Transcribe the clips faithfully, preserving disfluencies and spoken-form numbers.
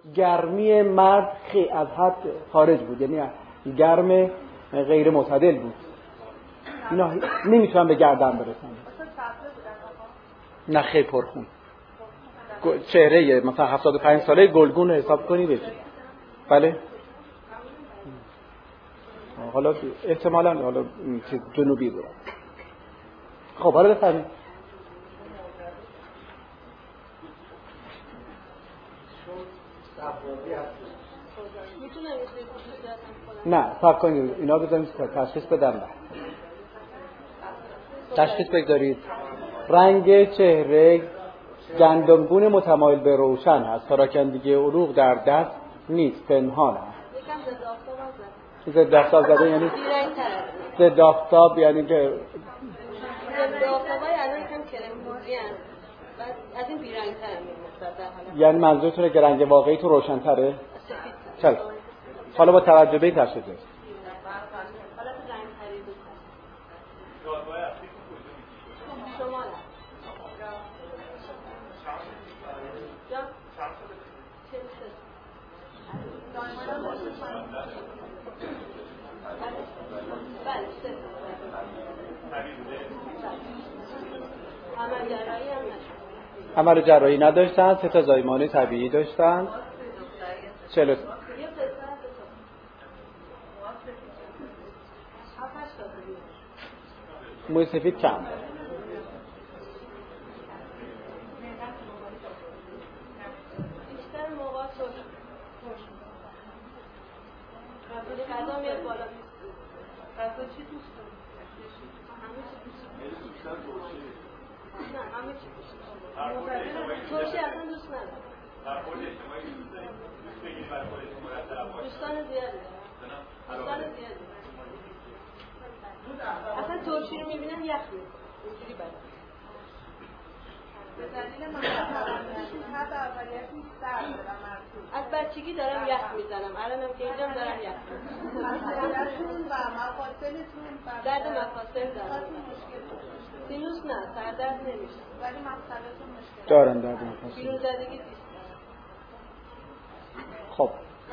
گرمی مرد خی از حد خارج بود، یعنی گرم غیر معتدل بود. اینا نمیتونن به گردن برسن. نه خیلی پرخون. چهره مثلا هفتاد و پنج ساله گلگون رو حساب کنید بشه. بله. حالا احتمالاً حالا چیز جنوبی بود. خب حالا بفرمایید. نه صبر کنید اینا بذاریم تشخیص بدم. تشخیص بگذارید. رنگ چهره گندمگون متمایل به روشن هست، پراکندگی عروق در دست نیست، پنهان هست. ضد آفتاب زده یعنی ضد آفتاب یعنی که ضد آفتابای الان یکم کرم‌پوشی هست، بعد از این بیرنگ‌تر می‌موند در حالت. یعنی منظورتونه که رنگ واقعی تو روشن‌تره؟ چرا؟ حالا با توجه به این تشخیص حالت رنگ خرید شمال عمل جراحی نداشتن، سه تا زایمان طبیعی داشتن. چلو موی سفید کم. بیشتر موقع سرخ غذا میاد بالا. غذا چی دوست داری؟ همه چی دوست داری؟ نه همه چی دوست داری. ترشی اصلا دوست ندارم. دوستان زیاده. دوستان زیاده. اصلا ترشی رو میبینم یخ میکنم. اینجوری بده. به دلیل من حد اولیت نیست سرد دارم مرسول. از بچگی دارم یخ میزنم. الانم که اینجام دارم یخ میزنم. مسئله‌تون و مفاصلتون درد مفاصل دارم. سینوس نه، سردرد نمیشه. ولی مسئله‌تون مشکل دارن درد مفاصل. بیرون زدگی نیست. خب.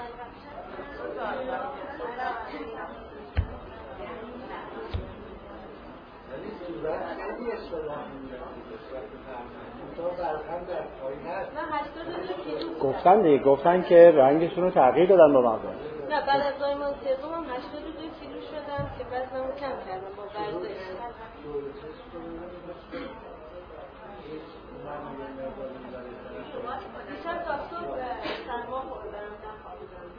گفتن دیگه گفتن که رنگشون رو تغییر دادن با مقدار. نه بعد از زایمان سوم هم هشتاد و دو کیلو شدم که وزنمو کم کردم با ورزش. دیشب تا صبح سرما خوردم نخوابیدم.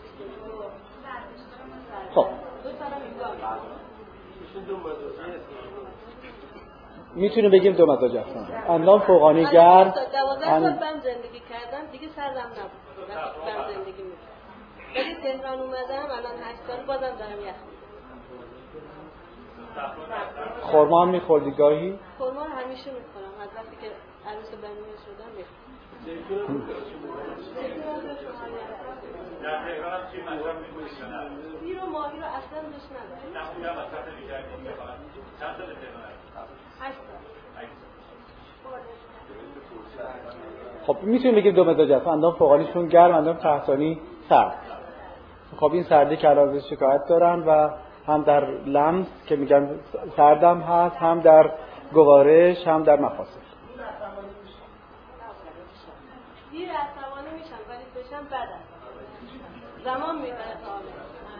خب دو سالم ایگاه میتونه بگیم دو مزاج هستن. اندام فوقانی گرم. دوازده سال بم زندگی کردم دیگه سردم نبود. وقتی بم زندگی میکردم. ولی تهران اومدم الان هشت سال بازم دارم یخ میزنم. خورما هم میخوردی گاهی؟ خورما رو همیشه میخورم. از وقتی که عروس بنیه شدم میخورم. سیر و ماهی رو اصلا دوست ندارم. خب میتونیم بگیم دو مزاج هست. اندام فوقانیشون گرم، اندام تحتانی سرد. خب این سردی که الان ازش شکایت دارن و هم در لمس که میگن سردم هست، هم در گوارش، هم در مفاصل. دیر عصبانی میشم ولی بشم بد است. زمان میبره تا حالا.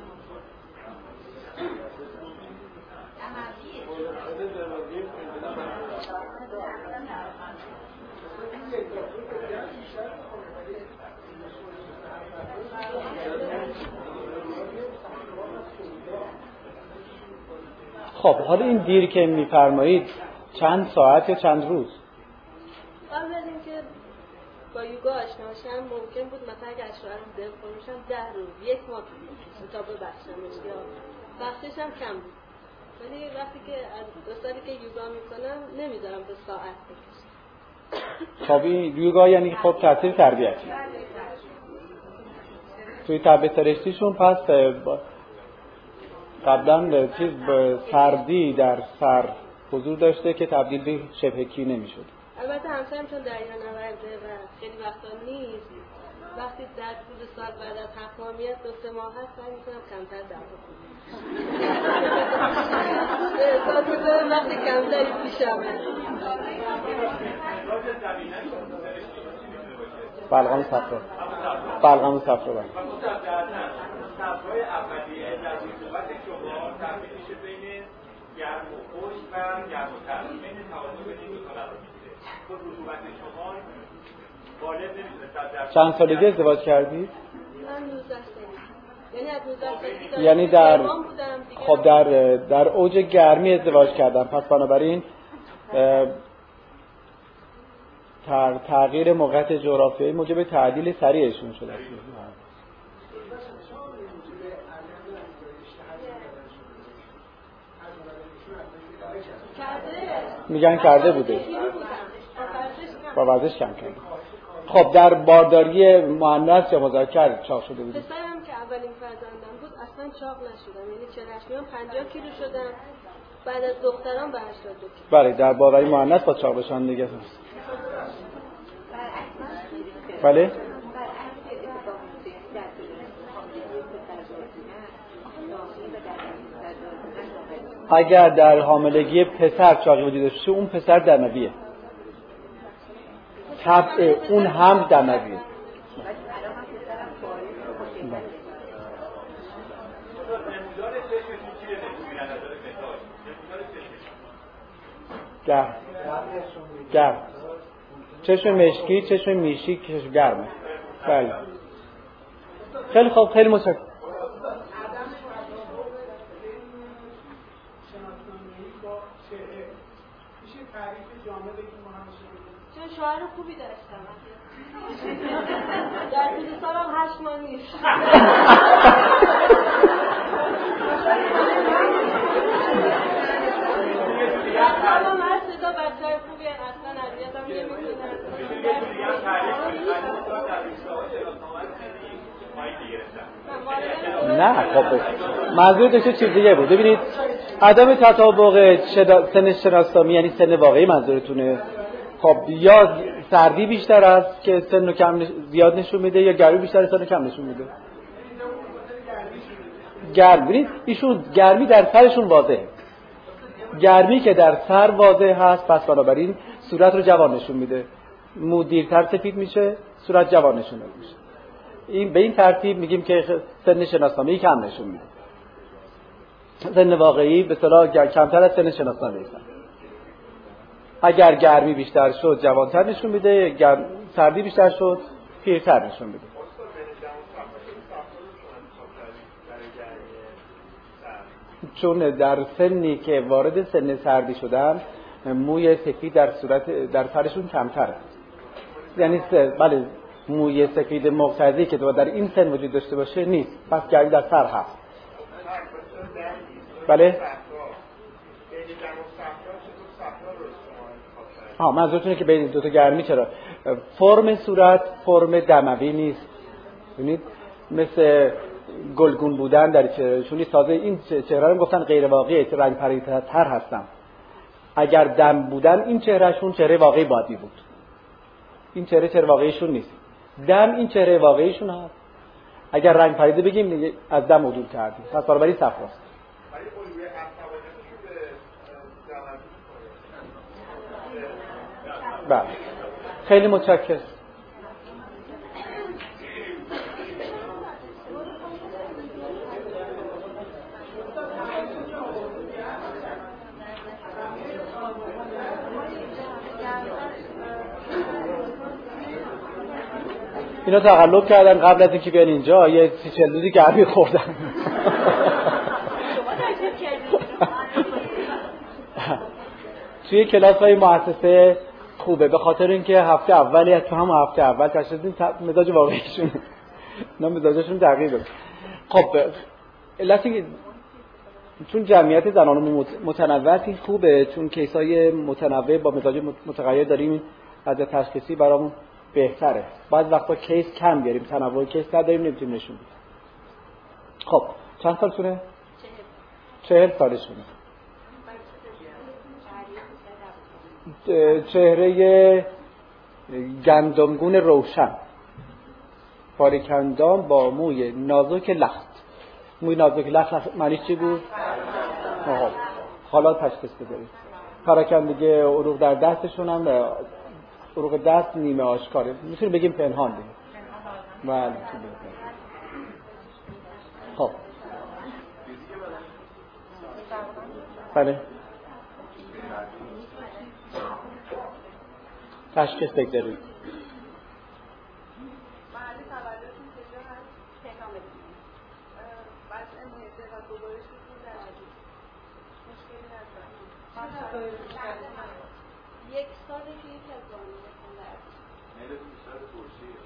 خب حالا این دیر که میفرمایید چند ساعت یا چند روز؟ قبل از اینکه با یوگا آشنا شدم ممکن بود مثلا اگه اشعار رو دل کنشم ده روز یک ماه تا ببخشمش یا بخشش هم کم بود. ولی وقتی که از دو سالی که یوگا میکنم نمیذارم به ساعت بکشه. خب این یوگا یعنی خب تاثیر تربیتی توی تربیت رشتیشون. پس قبلا چیز به سردی در سر حضور داشته که تبدیل به شبه کی نمیشد. البته همسرم چون دریا نورده و خیلی وقتا نیست وقتی در طول سال بعد از حقامیت دو سه ماه هست سعی میکنم کمتر دعوا کنم. احساس میکنم وقتی کمتری پیشمه. بلغم صفرا بلغم صفرا بلغم صفرای اولیه در رطوبت شما تبدیل میشه بین گرم و خشک و گرم و تر، بین توازن بین دو تا قرار میگیره. خود رطوبت شما غالب نمیشه. چند سالگی ازدواج کردید؟ من نوزده سالگی. یعنی از نوزده سالگی یعنی در خب در در اوج گرمی ازدواج کردن، پس بنابراین تغییر موقعیت جغرافیایی موجب تعدیل سریعشون شده است. میگن کرده بوده با ورزش کم کرده. خب در بارداری مؤنث یا مذکر چاق شده بوده؟ پسرم که اولین فرزندم بود اصلا چاق نشدم، یعنی چهل و پنجاه کیلو شدم، بعد از دخترام به هشتاد و دو کیلو. بله در بارداری مؤنث با چاق بشن دیگه هست. بله اگر در حاملگی پسر چاقی وجود داشته اون پسر دمویه، طبع اون هم دمویه. گرم گرم چشم مشکی، چشم میشی، چشم گرمه. بله خیلی خوب، خیلی متشکرم. چون شوهر خوبی داشتم در طول سالم هشت ماه نیست. سالم هر صدا بچه خوبی اصلا عذیتم نمیکنن. نه خب منظور چه چیز دیگه بود. ببینید عدم تطابق سن شناسنامه یعنی سن واقعی منظورتونه. خب یا سردی بیشتر است که سن کم زیاد نشون میده یا گرمی بیشتر سن کم نشون میده. گرم ببینید ایشون گرمی در سرشون واضحه. گرمی که در سر واضح هست پس بنابراین صورت رو جوان نشون میده. مو دیرتر سفید میشه، صورت جوان نشون میشه. این به این ترتیب میگیم که سن شناسنامه‌ای کم نشون میده. سن واقعی به اصطلاح کمتر از سن شناسنامه‌ای است. اگر گرمی بیشتر شد جوانتر نشون میده، گرم سردی بیشتر شد پیرتر نشون میده. چون در سنی که وارد سن سردی شدن موی سفید در صورت در سرشون کمتره. یعنی بله موی سفید مقتضی که در این سن وجود داشته باشه نیست، پس گرمی در سر هست. بله ها منظورتونه که بین دو تا گرمی چرا فرم صورت فرم دموی نیست. ببینید مثل گلگون بودن در چهرهشون تازه این چهره رو گفتن غیر واقعی رنگ پریدتر هستن. اگر دم بودن این چهرهشون چهره واقعی باید بود. این چهره چهره واقعیشون نیست. دم این چهره واقعیشون هست. اگر رنگ پریده بگیم از دم عدول کردیم. پس برابری صفراست. بله خیلی متشکرم. اینا تقلب کردن قبل از اینکه بیان اینجا یه سی چل روزی گرمی خوردن. توی کلاس های مؤسسه خوبه به خاطر اینکه هفته اولی تو هم هفته اول تشخیص مزاج واقعیشون نه مزاجشون تغییر داد. خب علتی چون جمعیت زنان متنوعی خوبه، چون کیسای متنوع با مزاج متغیر داریم از تشخیصی برامون بهتره. بعض وقتا کیس کم بیاریم، تنوع کیس نداریم نمیتونیم نشون بدیم. خب چند سالتونه؟ چهل سالشونه. چهره گندمگون روشن باریکندام با موی نازک لخت. موی نازک لخت معنیش چی بود؟ آها حالا تشخیص بدید. پراکندگی عروق در دستشون هم عروق دست نیمه آشکاره، میتونیم بگیم پنهان دیگه. بله. خب بله تشخیص بگذارید. یک ساله که یک از بانوی بکنده میل بیشتر ترشیه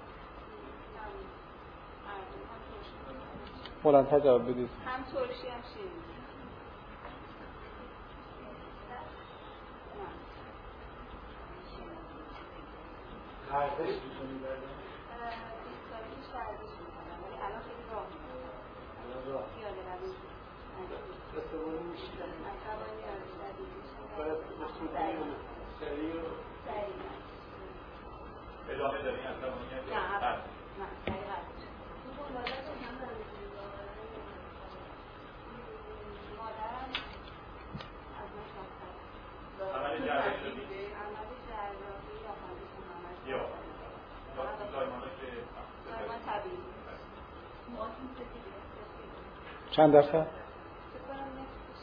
بلندتر جواب بدید. هم ترشی هم شیرینی. خرده ایشون میبردن؟ بیست ساله که شهردش میکنم ولی الان خیلی راه میکنم. الان راه؟ پیاده روی استفاده میشه؟ عصبانی آرشدی میشه. باید بخصوصی و سریع و سریع ادامه داریم عصبانی هم؟ نه نه سریع هست. مادرم از من شاستر عمل جراحی رو دیگه؟ عمل جراحی یا خواندشون همش یا زایمان که زایمان طبیعی موهاتون سفیده چند درصد؟ فکر کنم نصفش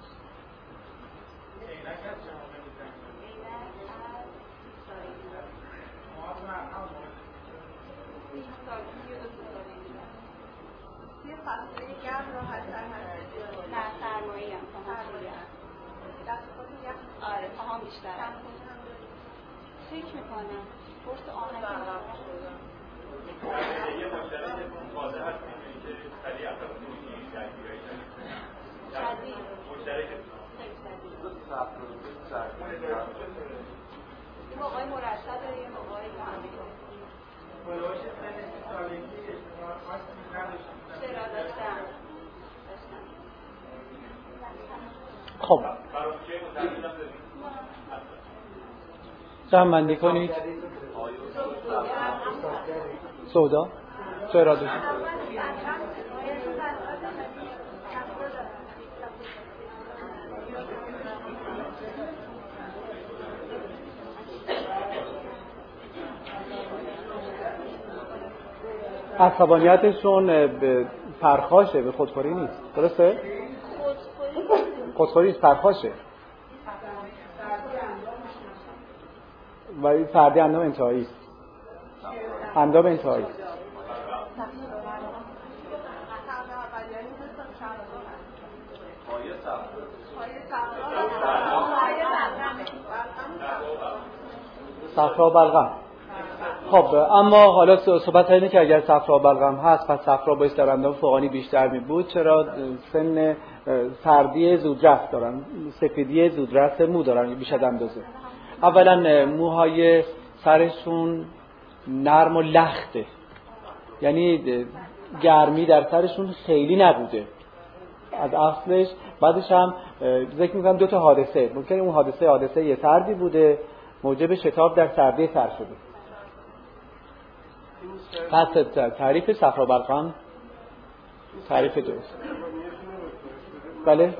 عینک از چه موقع میزنید؟ عینک از سی سالگی موهاتون هم هم سی سالگی و دو سالگی توی فصله گرم راحت تر هست. نه سرمایه‌ای هم پاهم خیلی هم دست خودی یخ آره پاهم بیشتر هم فکر میکنم فرص آهنگ یه مشترک واضح هست که خیلی عصبانی میشید درگیرایی دارید شدید مشترک خیلی شدید یه موقعی مرتب داره یه موقعی معمولی بلوش سن سی سالگی اجتماع خاصی نداشتیم چرا داشتم داشتم خب برای چه متعدد هم داریم؟ جمع بندی کنید. سودا چه اراده شد؟ عصبانیتشون به پرخاشه، به خودخوری نیست. درسته؟ خودخوری نیست، پرخاشه. ولی سردی اندام انتهایی است. اندام انتهایی است. صفرا و بلغم. خب اما حالا صحبت اینه که اگر صفرا و بلغم هست پس صفرا باعث در اندام فوقانی بیشتر می بود. چرا؟ سن سردی زودرس دارن، سفیدی زودرس مو دارن بیش از اندازه. اولا موهای سرشون نرم و لخته، یعنی گرمی در سرشون خیلی نبوده از اصلش. بعدش هم ذکر میکنم دو تا حادثه، ممکنه اون حادثه حادثه یه سردی بوده موجب شتاب در سردی سر شده. پس تعریف صفرا بلغم تعریف درست. بله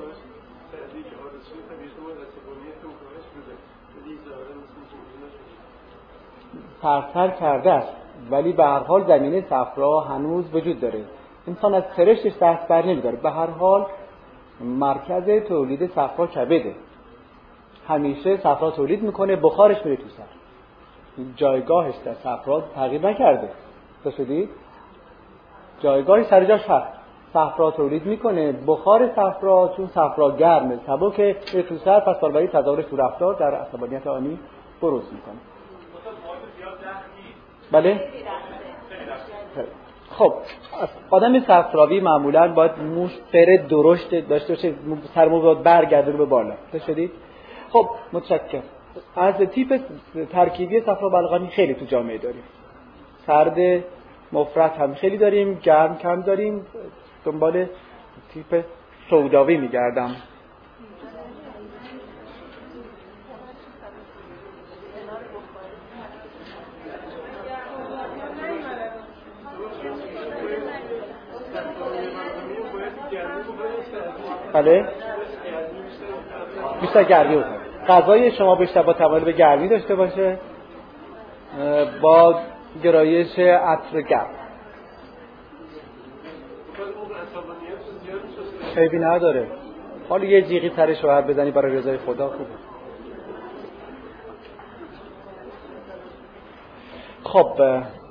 سرسر کرده است ولی به هر حال زمینه صفرا هنوز وجود داره. انسان از سرشتش دست بر نمی‌داره. به هر حال مرکز تولید صفرا کبده، همیشه صفرا تولید میکنه، بخارش میره تو سر. جایگاهش در صفرا تغییر نکرده. بشدید جایگاهی سر جاش هست. صفرا تولید میکنه، بخار صفرا چون صفرا گرمه سبک میره تو سر، پس بنابراین تظاهرش تو رفتار در عصبانیت آنی بروز میکنه. بله؟ خب آدم صفراوی معمولا باید موش فر درشت داشته باشه، سر مو باید برگرده به بالا. شدید؟ خب متشکرم. از تیپ ترکیبی صفرا بلغمی خیلی تو جامعه داریم. سرد مفرط هم خیلی داریم، گرم کم داریم. دنبال تیپ سوداوی میگردم. بله بیشتر گرمی بکنه. غذای شما بیشتر با تمایل به گرمی داشته باشه با گرایش عطر گرم. عیبی نداره. حالا یه جیغی سرش رو بزنی برای رضای خدا خوبه. خب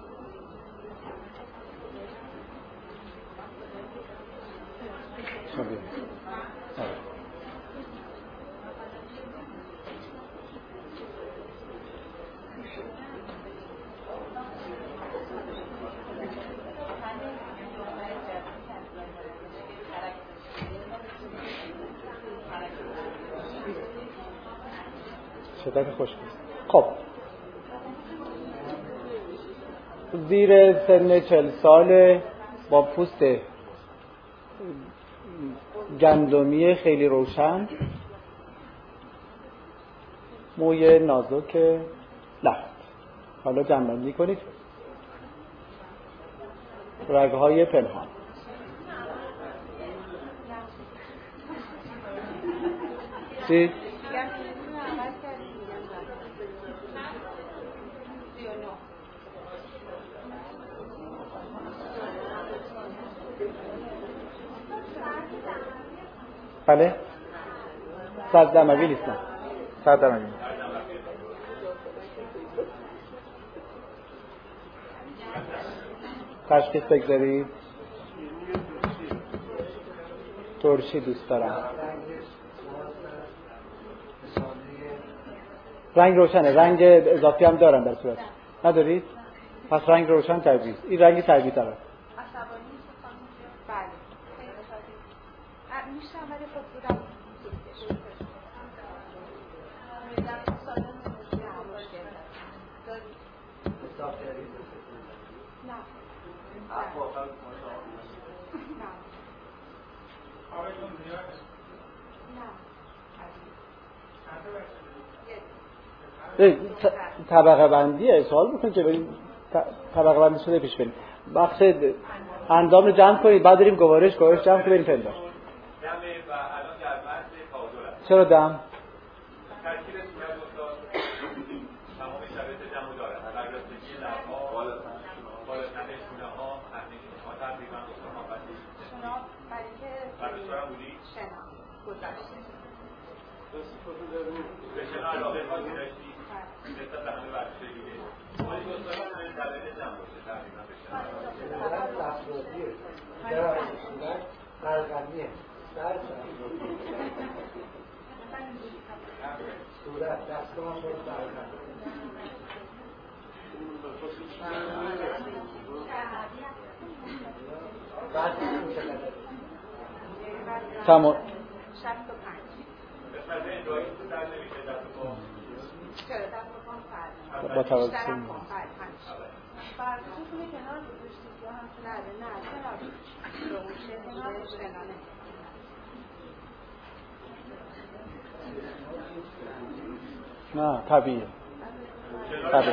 شدت خوش بود. خب زیر سن چهل ساله با پوست گندمی خیلی روشن، موی نازک لخت. حالا جمع‌بندی کنید. رگ‌های پنهان. چی؟ بله؟ صد دموی نیستم. صد دموی تشخیص بگذارید. ترشی دوست دارم. رنگ روشنه. رنگ اضافی هم دارم در صورت. ندارید؟ پس رنگ روشن طبیعی. این رنگ طبیعی داره. طبقه بندیه. سوال بکن که بریم طبقه بندی شده پیش بریم. بخش اندام رو جمع کنید بعد بریم گوارش گوارش جمع کنید بریم پندار. چرا دم؟ تمام. با توجه نه طبیعیه. طبیعیه.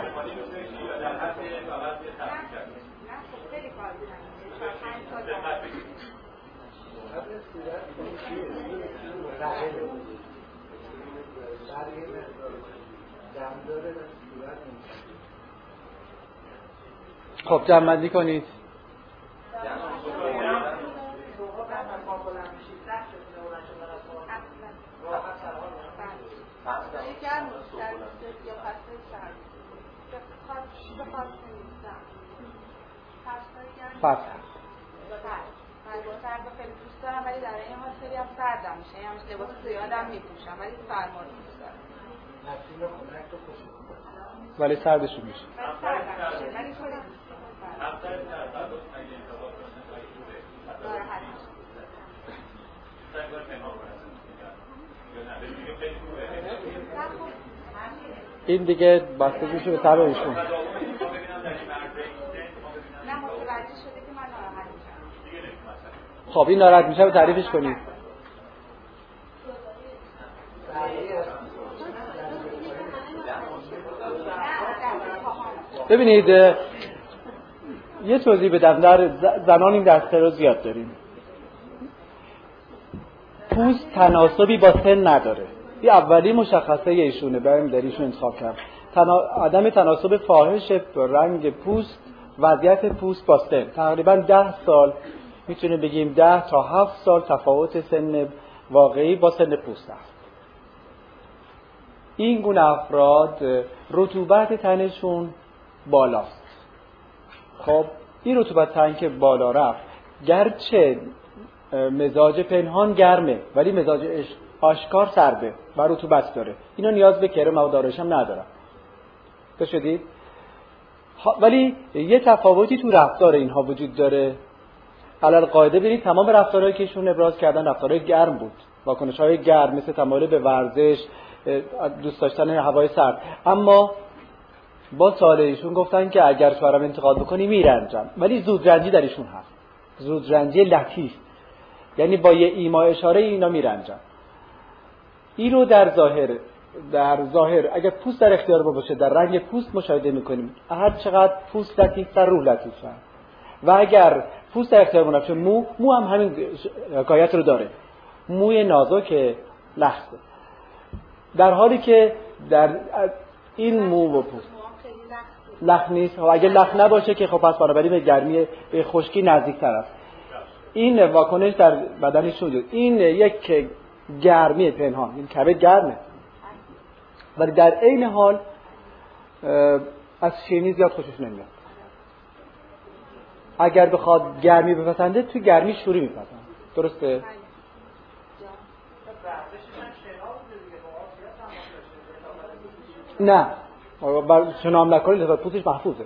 خب جمع‌بندی کنید. فصل سرد خیلی دوست دارم ولی در این حال خیلی هم سردم میشه. یعنی لباس زیادم میپوشم ولی سرما رو دوست دارم. ولی سردشون میشه. ولی خیلی این دیگه بستگی میشه به طبع ایشون. خب این ناراحت میشه به تعریفش کنید. ببینید یه توضیح بدم. در زنان این دسته رو زیاد داریم. پوست تناسبی با سن نداره. این اولی مشخصه ایشونه، بریم در ایشون انتخاب کردم. تنا... عدم تناسب فاحش رنگ پوست، وضعیت پوست با سن. تقریبا ده سال میتونه بگیم ده تا هفت سال تفاوت سن واقعی با سن پوست است. این گونه افراد رطوبت تنشون بالاست. خب این رطوبت تن که بالا رفت، گرچه مزاج پنهان گرمه ولی مزاج آشکار سرده و رطوبت داره، اینا نیاز به کرم و داروش هم ندارن. بشدید؟ ولی یه تفاوتی تو رفتار اینها وجود داره. علل قاعده ببینید تمام رفتارهایی که ایشون ابراز کردن رفتارهای گرم بود، واکنش‌های گرم مثل تمایل به ورزش، دوست داشتن هوای سرد. اما با سال ایشون گفتن که اگر شوهرم انتقاد بکنی میرنجم، ولی زودرنجی در ایشون هست، زودرنجی لطیف، یعنی با یه ایما اشاره اینا میرنجن. این رو در ظاهر در ظاهر اگر پوست در اختیار ما باشه در رنگ پوست مشاهده میکنیم، هر چقدر پوست لطیف‌تر روح لطیف‌تر. و اگر پوست در اختیار ما نباشه، مو مو هم همین حکایت رو داره، موی نازک لخته، در حالی که در این مو و پوست لخ نیست. و اگر لخ نباشه که خب پس بنابراین به گرمی به خشکی نزدیک‌تر است. این واکنش در بدنش وجود، این یک گرمی پنهان، این کبد گرمه ولی در عین حال از شیرینی زیاد خوشش نمیاد. اگر بخواد گرمی بپسنده تو گرمی شوری میپسنده. درسته؟ نه بر شنا هم نکنه لطفا پوستش محفوظه.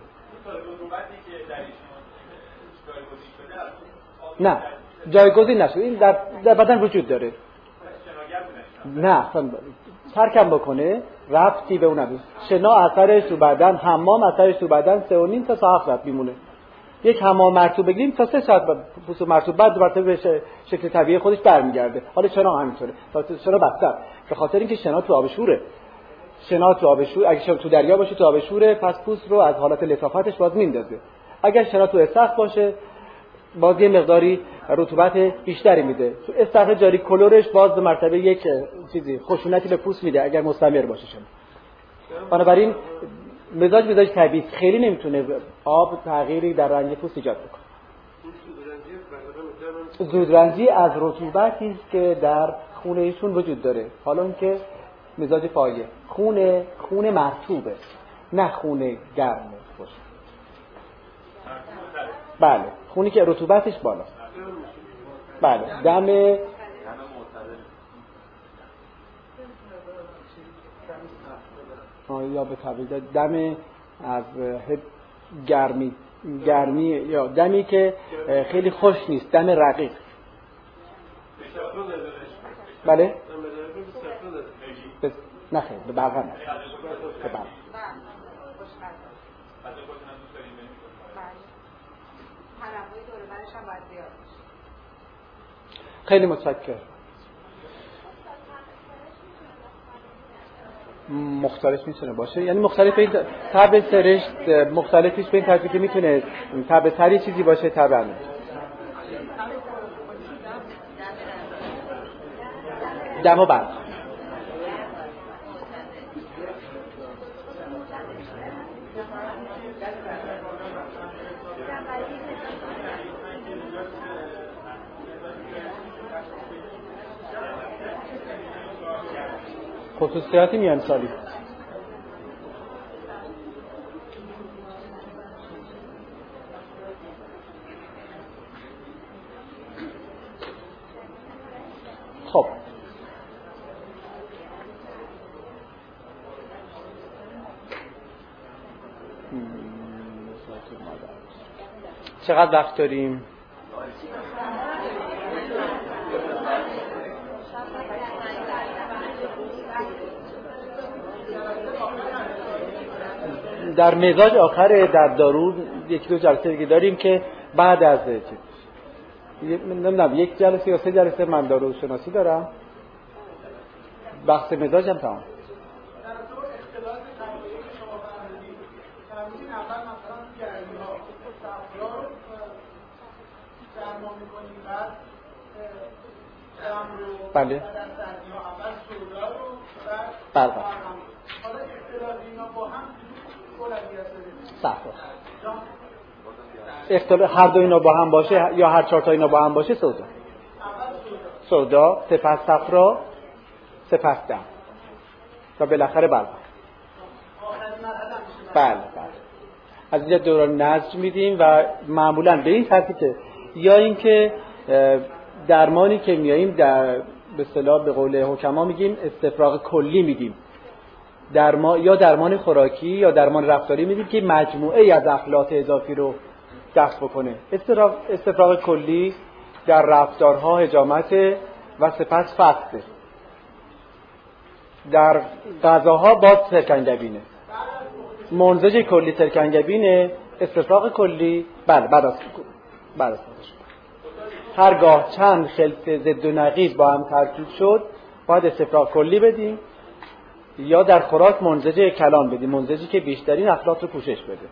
نه جایگزین نشه، این در, در بدن وجود داره. نه ترکم بکنه ربطی به اون نداره. شنا اثرش تو بدن، حمام اثرش تو بدن سه و نیم تا سه هفت میمونه. یک حمام مرطوب بگیریم تا سه ساعت پوست مرطوب بعد دوباره به شکل طبیعی خودش برمیگرده. حالا شنا همینطوره، شنا بدتر، به خاطر اینکه شنا تو آب شوره. شنا تو آب شور، اگه شنا تو دریا باشه تو آب شوره، پس پوست رو از حالت لطافتش باز میندازه. اگر شنا تو استخر باشه باز یه مقداری رطوبت بیشتری میده. تو استخر جاری کلورش باز به مرتبه یک چیزی خشونتی به پوست میده اگر مستمر باشه شنا. بنابراین مزاج مزاج طبیعی خیلی نمیتونه آب تغییری در رنگ پوست ایجاد بکنه. زودرنجی از رطوبتی است که در خون ایشون وجود داره. حالا اینکه مزاج پایه خون خون مرطوبه نه خون گرمه باشه. بله خونی که رطوبتش بالاست. بله دم یا به تعبیر دم از گرمی گرمی یا دمی که خیلی خوش نیست، دم رقیق. بله نه خیلی به برقه نه به برقه. خیلی متشکرم. مختلف میتونه باشه، یعنی مختلف این تب سرشت مختلفیش به این ترتیب که میتونه تب سری چیزی باشه، تب همین دم و برق. خصوصیاتی میان سالی. خب چقدر وقت داریم؟ در مزاج آخر در دارو یک دو جلسه دیگه داریم که بعد از چیز نمیدونم یک جلسه یا سه جلسه من دارو شناسی دارم، بحث مزاجم تمام. بله بله صفر اختلاف هر دو اینا با هم باشه یا هر چهار تا اینا با هم باشه سودا سودا سپس صفرا سپس دم و بالاخره بله بله بله از اینجا دوران نسج میدیم و معمولا به این ترتیب که یا اینکه درمانی که میاییم در به اصطلاح به قول حکما میگیم استفراغ کلی میدیم درمان یا درمان خوراکی یا درمان رفتاری میدیم که مجموعه ای از اخلاط اضافی رو دفع بکنه. استفراغ استفراغ کلی در رفتارها حجامت و سپس فقده. در غذاها باز سرکنگبینه. منزج کلی سرکنگبینه. استفراغ کلی بله بعد از بعد از هرگاه چند خلط ضد و نقیض با هم ترکیب شد باید استفراغ کلی بدیم یا در خوراک منزج کلان بدیم، منزجی که بیشترین اخلاط رو پوشش بده.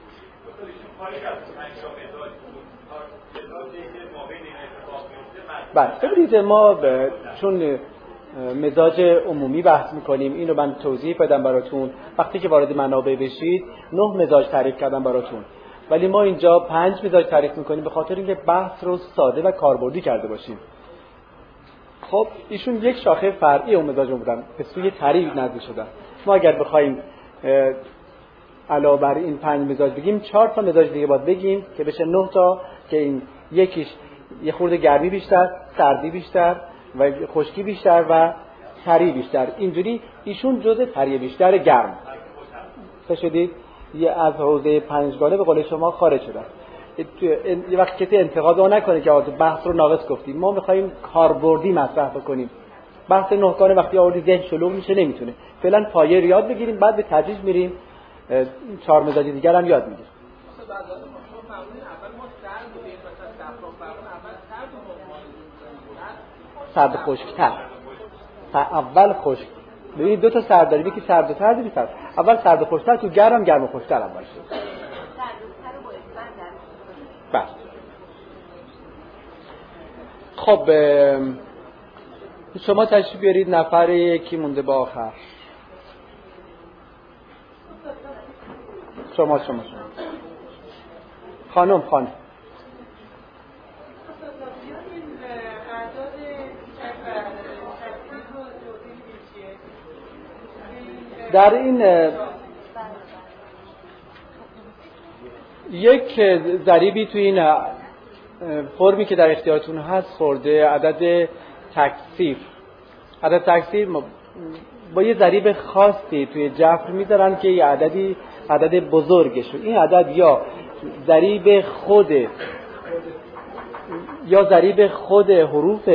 بله ببینید ما ب... چون مزاج عمومی بحث میکنیم اینو من توضیح بدم براتون. وقتی که وارد منابع بشید نه مزاج تعریف کردم براتون، ولی ما اینجا پنج مزاج تعریف میکنیم به خاطر اینکه بحث رو ساده و کاربردی کرده باشیم. خب ایشون یک شاخه فرعی اون مزاج بودن به سوی تعریف نزدیک شدن. ما اگر بخوایم علاوه بر این پنج مزاج بگیم چهار تا مزاج دیگه باید بگیم که بشه نه تا، که این یکیش یه خورده گرمی بیشتر، سردی بیشتر و خشکی بیشتر و طری بیشتر. اینجوری ایشون جزء طری بیشتر گرم شدید. یه از حوزه پنجگانه به قول شما خارج شدن. یه وقت کسی انتقاد ها نکنه که بحث رو ناقص گفتیم. ما میخواییم کاربردی مطرح بکنیم. بحث نهگانه وقتی آوردی ذهن شلوغ میشه نمیتونه. فعلا پایه رو یاد بگیریم، بعد به تدریج میریم چهار مزاج دیگر هم یاد میگیریم. سرد و خشک‌تر. اول خشک. ببینید دو تا سرد داریم، یکی سرد و تر دیگه سرد. اول سرد و خشک‌تر، تو گرم گرم و خشک‌تر اول شد. بله. خب شما تشریف بیارید نفر یکی مونده با آخر. شما شما شما. خانم خانم. در این یک ضریبی توی این فرمی که در اختیارتون هست خورده عدد تکثیر. عدد تکثیر با یه ضریب خاصی توی جفر میذارن که یه عددی عدد بزرگشه. این عدد یا ضریب خود یا ضریب خود حروف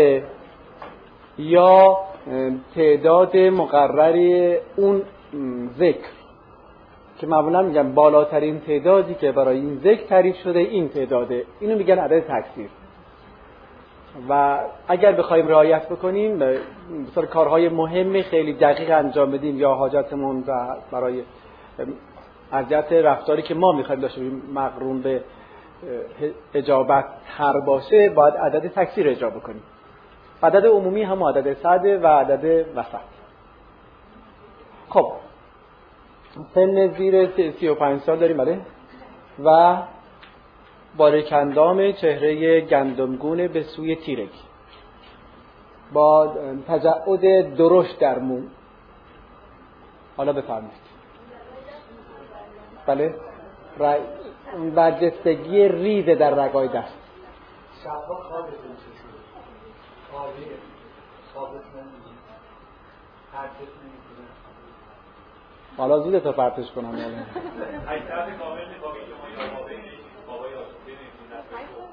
یا تعداد مقرر اون ذکر که معمولا میگن بالاترین تعدادی که برای این ذکر تعریف شده این تعداده. اینو میگن عدد تکثیر. و اگر بخوایم رعایت بکنیم مثلا کارهای مهم خیلی دقیق انجام بدیم یا حاجتمون و برای از جهت رفتاری که ما میخوایم داشته باشیم مقرون به اجابت تر باشه باید عدد تکثیر اجابه کنیم. عدد عمومی هم عدد صد و عدد وسط. خب سن زیر سی و پنج سال داریم بله و باریکندام چهره گندمگون به سوی تیرگی با تجعد درشت در مو. حالا بفرمایید. بله ر... برجستگی ریز در رگای دست. شبا خوابتون چشون خوابیه خوابت نمیدونم پرتش نمیدونم حالا زوده تا پرتش کنم اکثرت کامل نکامی شما یا بابای بابای آسوده نمیدونم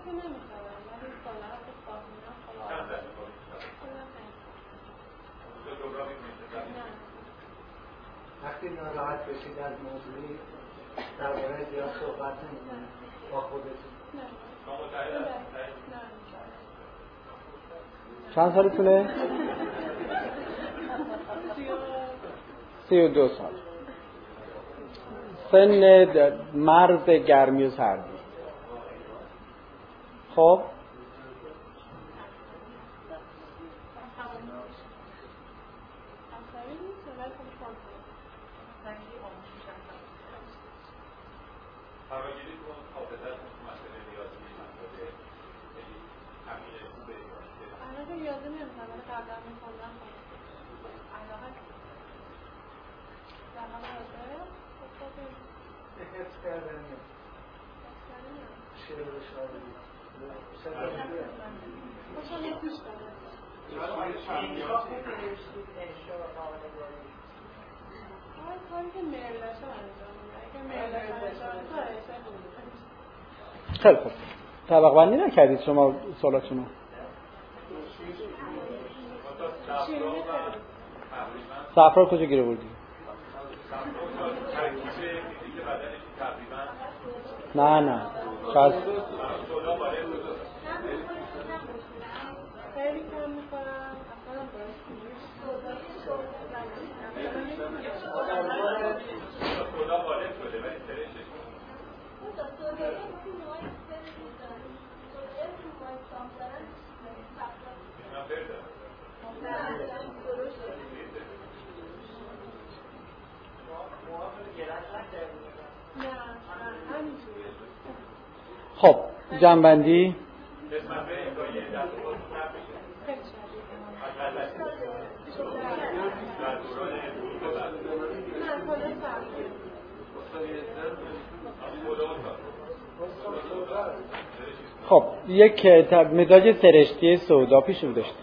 وقتی ناراحت بشید از موضوعی درباره زیاد صحبت نمی‌کنید با خودتون. چند سالتونه؟ سی و دو سال. سن مرز گرمی و سردی. خب حفظ کردن شعر و شاعری خوشم یه گوش کنم کاری که مرداشا انجام میده اگه مرداشا انجام میده خیلی خوب طبق بندی نکردید شما سوالاتونو صفرا کجا گیره بردی؟ نه نه شاید خیلی کم میکنم اصلا خدا بالغ شده ولی سرشش خب جنبندی خب یک مزاج سرشتی سودا پیش رو داشت.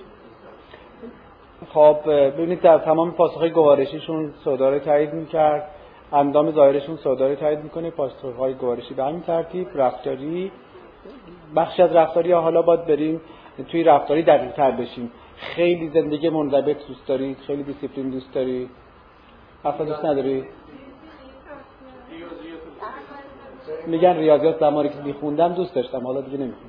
خب ببینید در تمام پاسخهای گوارشیشون سودا رو تایید میکرد، اندام ظاهرشون سودا رو تایید میکنه، پاسخهای گوارشی به همین ترتیب. رفتاری بخشی از رفتاری ها حالا باید بریم توی رفتاری دقیق تر بشیم. خیلی زندگی منضبط دوست داری؟ خیلی دیسیپلین دوست داری؟ اصلا دوست نداری؟ میگن ریاضیات زمانی که میخوندم دوست داشتم حالا دیگه نمیخونم.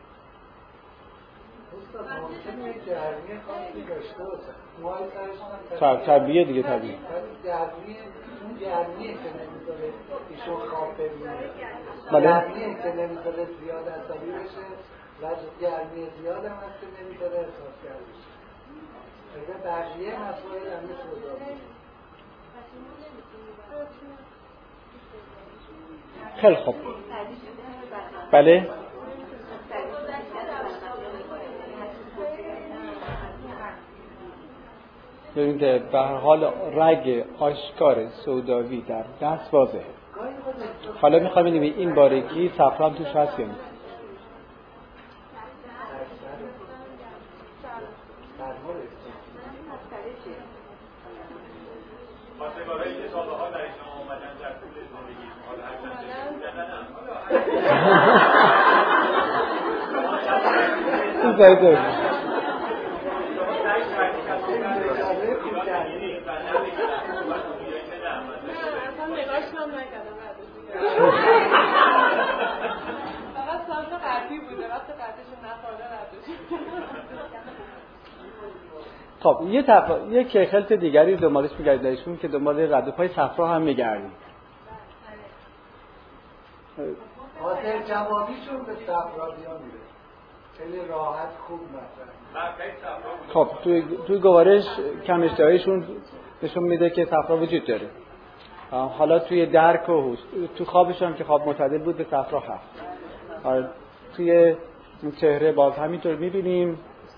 طبیعیه دیگه طبیعیه. اون گرمیه که نمیذاره ایشون خواب ببینه. بله. گرمیه که نمیذاره زیاد عصبی بشه و گرمی زیاد هم هست که نمیذاره احساس کرده بشه. اگه بقیه مسائل همه سودا بشه. خیلی خوب. بله. ببینید به هر حال رگ آشکار سوداوی در دست واضحه. حالا میخوام ببینیم این بارگی صفران توش هست یا نیست. خواستگارهایی که سابقه ها در شما اومدن در طول زندگی حالا هر چند زایده فقط سمت قربی بوده وقتی قربیشون نخورده ردش. خب یه تفا... یک خلط دیگری دنبالش میگردید ایشون که دنبال رد و پای صفرا هم میگردید. حاضر جوابیشون به صفرادیا میره. خیلی راحت خوب مطرح. خب توی توی گوارش کم اشتهایشون نشون میده که صفرا وجود داره. حالا توی درک و هوش تو خوابش هم که خواب معتدل بود به صفرا هست. توی چهره باز همینطور میبینیم.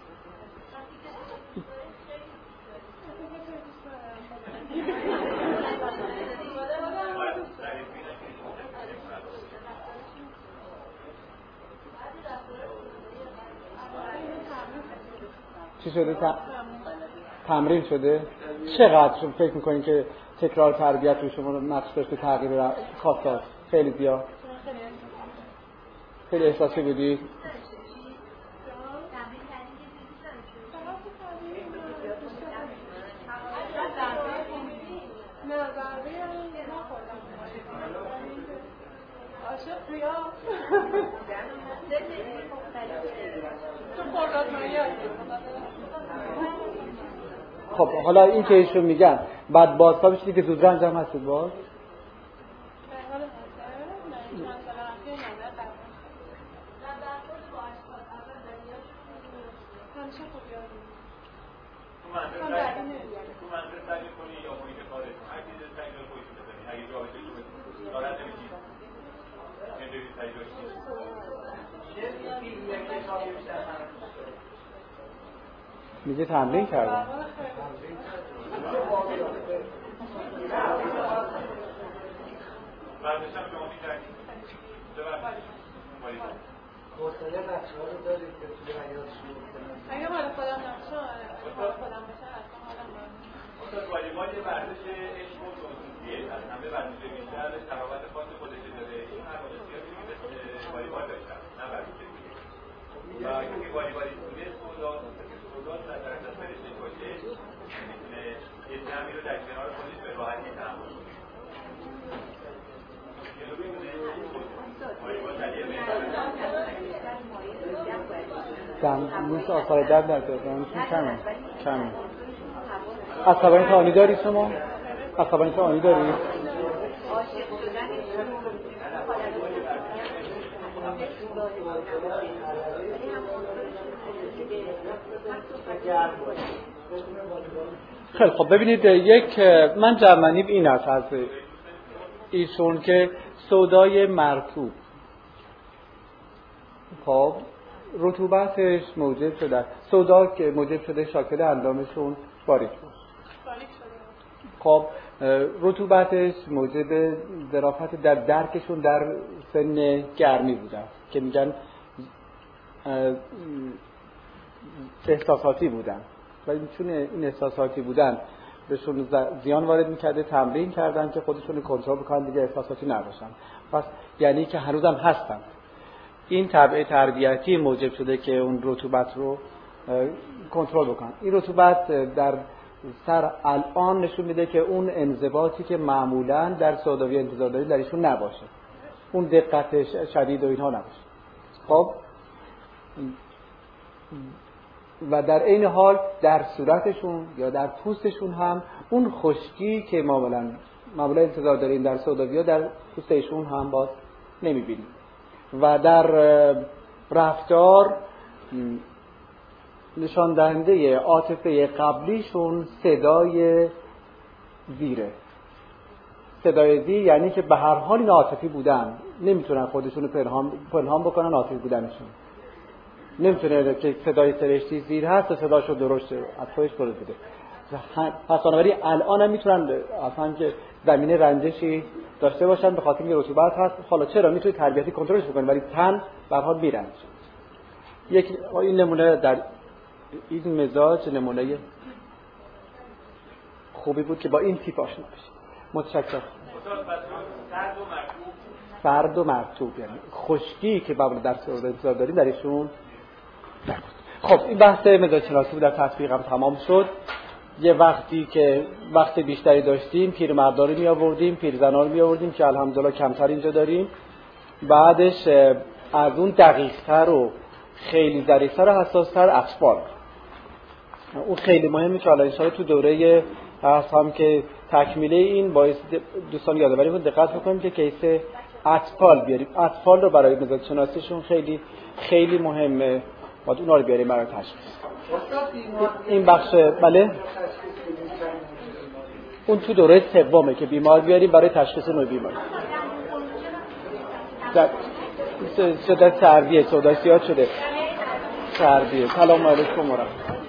چی شده؟ تمرین شده؟ چقدر شما فکر میکنین که تکرار تربیت رو شما نقش داشته تغییر خاصات؟ خیلی زیاد؟ خیلی احساسی بودی؟ نه ضربه نخوردم عاشق ریا تو خورداد مریاد. خب حالا این که ایشون میگن بعد بازتابش دیگه زود رنج هم هستید باز؟ میگه تمرین کردم. ورزش هم شما می‌کردید؟ چه ورزشی؟ والیبال. حوصله بچه‌ها رو دارید که توی حیاط شروع کنن؟ اگه مال خودم نباشه، مال خودم باشه اصلا حالم استاد والیبال یه ورزش عشق و جزئیه، از همه ورزش بیشتر تراوت خاص خودش داره. این هر ورزشی‌ها که والیبال داشتن، نه ورزش دیگه. و اگه والیبالیست بوده، سودا سودا در طرف از فرشته باشه، میتونه یه جمعی رو در کنار خودش به راحتی تحمل کنه. دموز آثار درد در دردانتون کمه کمه عصبانیت آنی داری شما؟ عصبانیت آنی داری؟ خیلی خب ببینید، یک من جمعنیب این است از ایشون که سودای مرطوب خب رطوبتش موجب شده، سودا که موجب شده شاکل اندامشون باریک بود. خب رطوبتش موجب ظرافت در درکشون در سن گرمی بودن که میگن احساساتی بودن و چون این احساساتی بودن بهشون زیان وارد میکرده، تمرین کردن که خودشون کنترل بکنن دیگه احساساتی نباشن. پس یعنی که هنوزم هستن. این طبع تربیتی موجب شده که اون رطوبت رو کنترل بکنن. این رطوبت در سر الان نشون میده که اون انضباطی که معمولاً در سوداوی انتظار دارید در ایشون نباشه، اون دقت شدید و اینها نباشه. خب و در این حال در صورتشون یا در پوستشون هم اون خشکی که معمولاً معمولاً انتظار داریم در سوداوی‌ها در پوست ایشون هم باز نمیبینیم. و در رفتار نشان دهنده عاطفه قبلیشون صدای زیره. صدای زیر یعنی که به هر حال این عاطفی بودن، نمیتونن خودشونو پنهان پنهان بکنن عاطفی بودنشون. نمیتونه که صدای سرشتی زیر هست و صداشو درسته از خودش درست بده. پس بنابراین الان هم میتونن اصلا که زمینه رنجشی داشته باشن به خاطر اینکه رطوبت هست. حالا چرا میتونید تربیتی کنترلش بکنید ولی تن به هر حال میرنجه. یک این نمونه در این مزاج نمونه خوبی بود که با این تیپ آشنا بشید. متشکرم. سرد و مرطوب یعنی خشکی که بابا در سرد انتظار داریم در ایشون نبود. خب این بحث مزاج شناسی بود، در تطبیقم تمام شد. یه وقتی که وقت بیشتری داشتیم پیرمردا رو می آوردیم، پیرزنا رو می آوردیم که الحمدلله کمتر اینجا داریم. بعدش از اون دقیق‌تر و خیلی ظریف‌تر و حساس‌تر اطفال. اون خیلی مهمه که حالا ان شاءالله تو دوره هست هم که تکمیله این باعث دوستان یادآوری کنید دقت بکنیم که کیس اطفال بیاریم. اطفال رو برای مزاج شناسیشون خیلی خیلی مهمه. باید اونا رو بیاریم برای تشخیص. این بخش بله اون تو دوره سومه که بیمار بیاریم برای تشخیص نوع بیماری. شده سردیه، سودا زیاد شده سردیه. سلام علیکم و رحمت الله.